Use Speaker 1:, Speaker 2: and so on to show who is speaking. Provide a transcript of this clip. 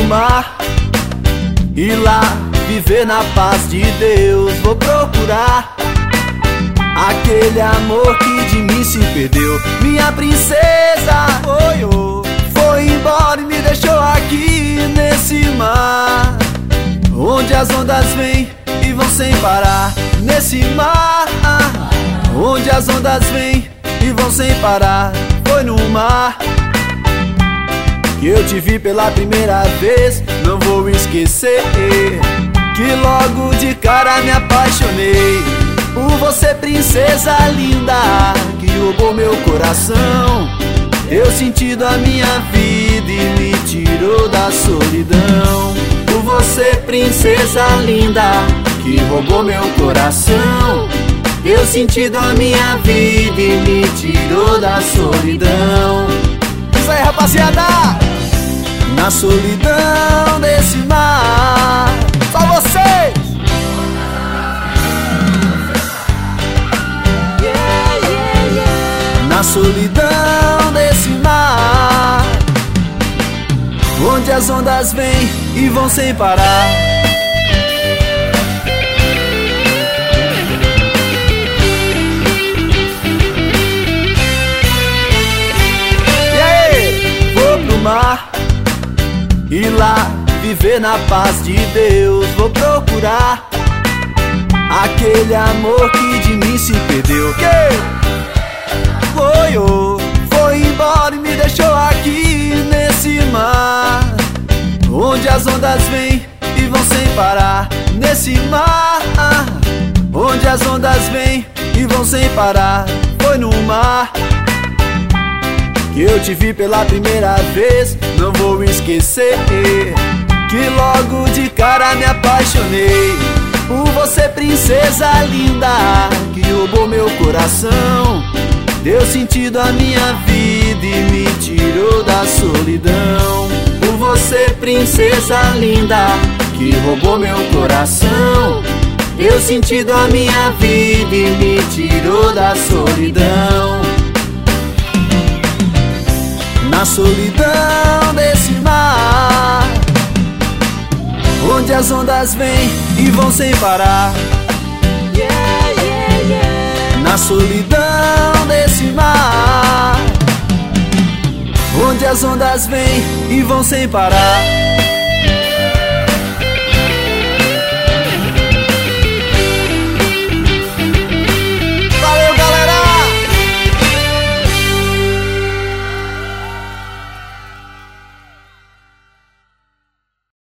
Speaker 1: mar e lá viver na paz de Deus. Vou procurar aquele amor que de mim se perdeu. Minha princesa, oi, oh, foi embora e me deixou aqui nesse mar, onde as ondas vêm e vão sem parar. Nesse mar, onde as ondas vêm e vão sem parar. Foi no mar que eu te vi pela primeira vez. Não vou esquecer que logo de cara me apaixonei por você, princesa linda, que roubou meu coração, deu sentido à minha vida e me tirou da solidão. Por você, princesa linda, que roubou meu coração, deu sentido à minha vida e me tirou da solidão. Isso aí, rapaziada! Na solidão desse mar, só vocês! Na solidão desse mar, onde as ondas vêm e vão sem parar. E aí, vou pro mar e lá viver na paz de Deus. Vou procurar aquele amor que de mim se perdeu. Foi, oh, foi embora e me deixou aqui nesse mar, onde as ondas vêm e vão sem parar. Nesse mar, onde as ondas vêm e vão sem parar. Foi no mar que eu te vi pela primeira vez. Não vou esquecer que logo de cara me apaixonei por você, princesa linda, que roubou meu coração, deu sentido à minha vida e me tirou da solidão. Por você, princesa linda, que roubou meu coração, deu sentido à minha vida e me tirou da solidão. Na solidão desse mar, onde as ondas vêm e vão sem parar. Na solidão desse mar, onde as ondas vêm e vão sem parar.